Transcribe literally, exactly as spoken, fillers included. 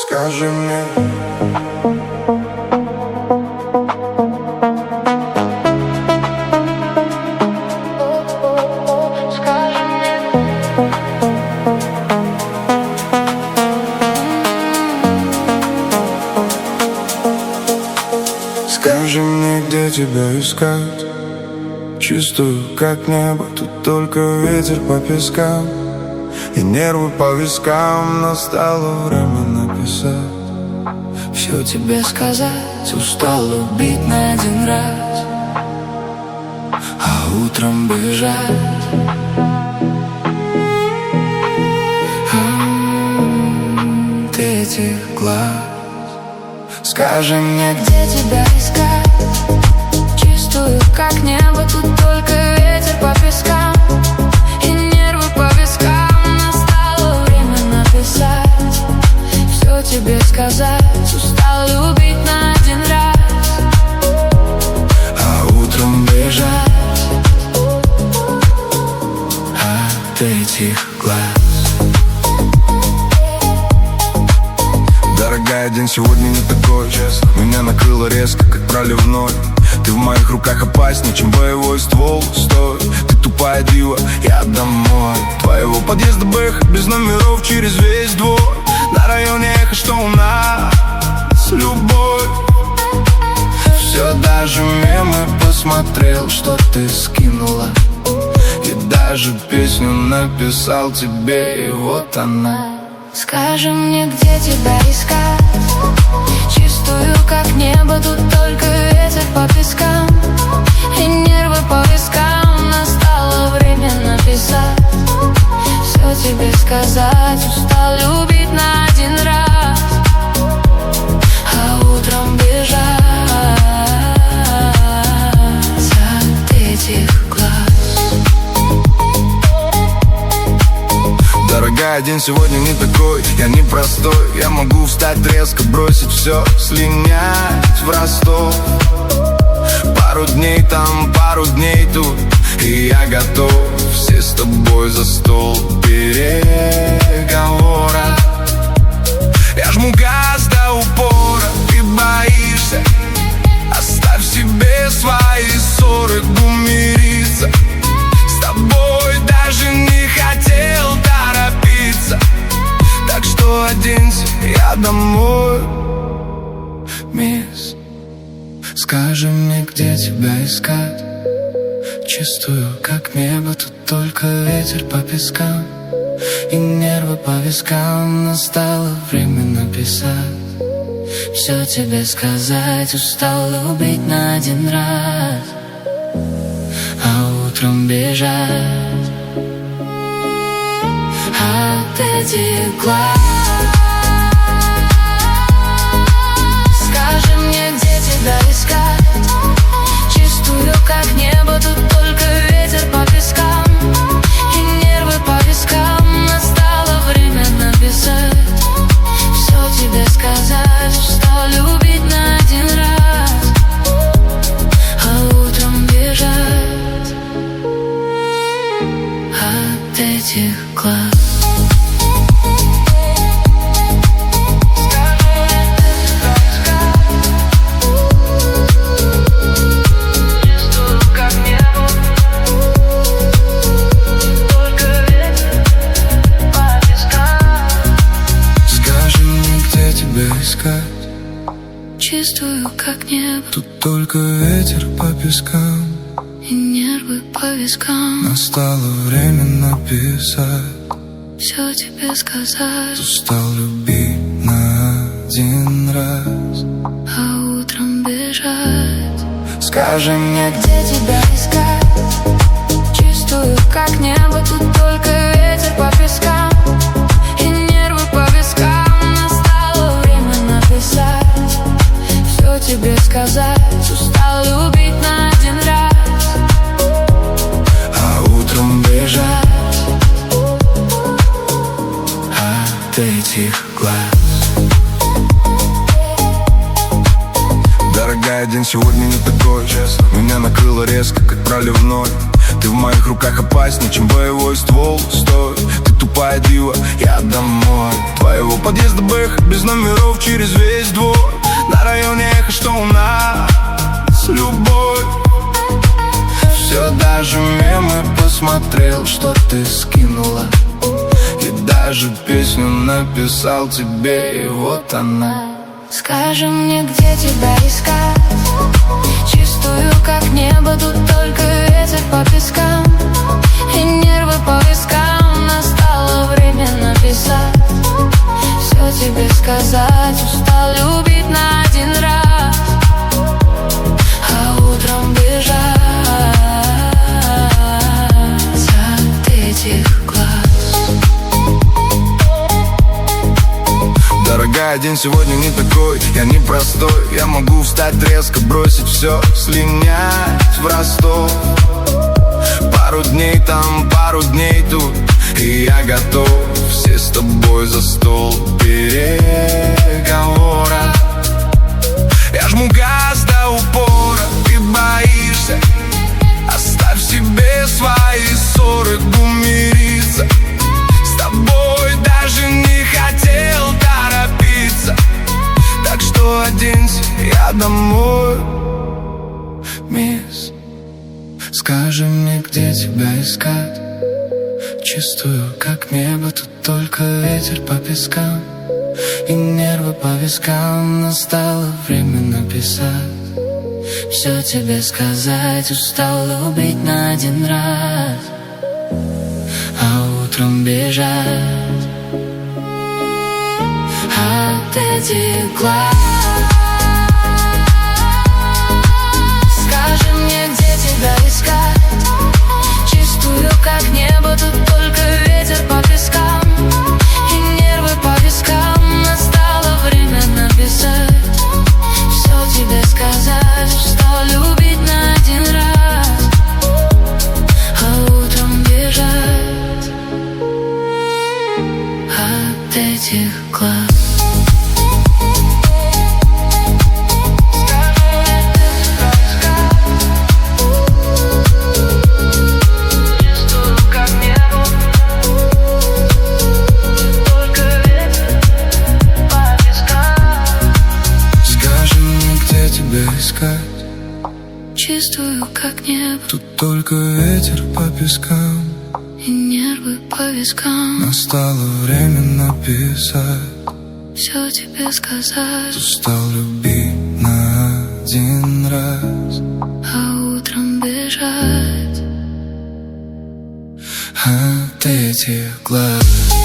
Скажи мне, скажи мне, где тебя искать. Чувствую, как небо, тут только ветер по пескам и нервы по вискам. Настало время написать, все тебе сказать. Устал убить на один раз, а утром бежать. М-м, ты этих глаз. Скажи мне, где тебя искать. Чувствую, как небо, тут только ветер по пескам и нервы по вискам. Настало время написать, все тебе сказать. Устал любить на один раз, а утром бежать от этих глаз. Дорогая, день сегодня не такой, честно. Меня накрыло резко, как проливной. Ты в моих руках опаснее, чем боевой ствол. Стой, ты тупая дива, я домой. Твоего подъезда бэха, без номеров, через весь двор. На районе эхо, что у нас любовь. Все, даже мемы посмотрел, что ты скинула. И даже песню написал тебе, и вот она. Скажи мне, где тебя искать. Чувствую, как небо, тут только ветер по пескам и нервы по вискам. Настало время написать, все тебе сказать. Устал любить на один раз, а утром бежать от этих глаз. Дорогая, день сегодня не такой, я не простой. Я могу встать резко, бросить все, слинять в Ростов. Пару дней там, пару дней тут, и я готов. Все с тобой за стол переговора. Я жму газ до упора, ты боишься. Оставь себе свои ссоры, гумириться. С тобой даже не хотел торопиться. Так что оденься, я домой. Мисс, скажи мне, где тебя искать. Чувствую, как небо, тут только ветер по пескам и нервы по вискам. Настало время написать, все тебе сказать. Устал любить на один раз, а утром бежать от этих глаз. Скажи мне, где тебя искать. Чувствую, как небо, тут только ветер по пескам и нервы по вискам. Настало время написать, все тебе сказать. Устал любить на один раз, а утром бежать от этих глаз. Чувствую, как небо, тут только ветер по пескам и нервы по вискам. Настало время написать, все тебе сказать. Устал любить на один раз, а утром бежать. Скажи мне, где тебя искать. Чувствую, как небо, тут только ветер по пескам и нервы по вискам. Настало время написать, все тебе сказать. Устал любить на один раз, а утром бежать от этих глаз. Дорогая, день сегодня не такой, честно. Меня накрыло резко, как проливной. Ты в моих руках опаснее, чем боевой ствол. Стой, ты тупая тупая дива, я домой. Твоего подъезда бэха без номеров через весь двор. На районе эхо, что у нас любовь. Все, даже мемы посмотрел, что ты скинула. И даже песню написал тебе, и вот она. Скажи мне, где тебя искать? Чистую, как небо, тут только ветер по пескам и нервы по вискам. Настало время написать, все тебе сказать. Устал любить на один раз, а утром бежать от этих глаз. Дорогая, день сегодня не такой, я не простой. Я могу встать резко, бросить все, слинять в Ростов. Пару дней там, пару дней тут, и я готов. Все с тобой за стол переговора. Я жму газ до упора, ты боишься. Оставь себе свои ссоры, гумириться. С тобой даже не хотел торопиться. Так что оденься, я домой. Мисс, скажи мне, где тебя искать? Чистую, как небо, тут только ветер по пескам и нервы по вискам. Настало время написать, все тебе сказать. Устал любить на один раз, а утром бежать от этих глаз. Скажи мне, где тебя искать? Чистую, как небо, тут только ветер по пескам и нервы по вискам. Настало время написать, все тебе сказать. Устал любить на один раз, а утром бежать от этих глаз. Чистую, как небо, тут только ветер по пескам и нервы по вискам. Настало время написать, все тебе сказать. Устал любить на один раз, а утром бежать от этих глаз.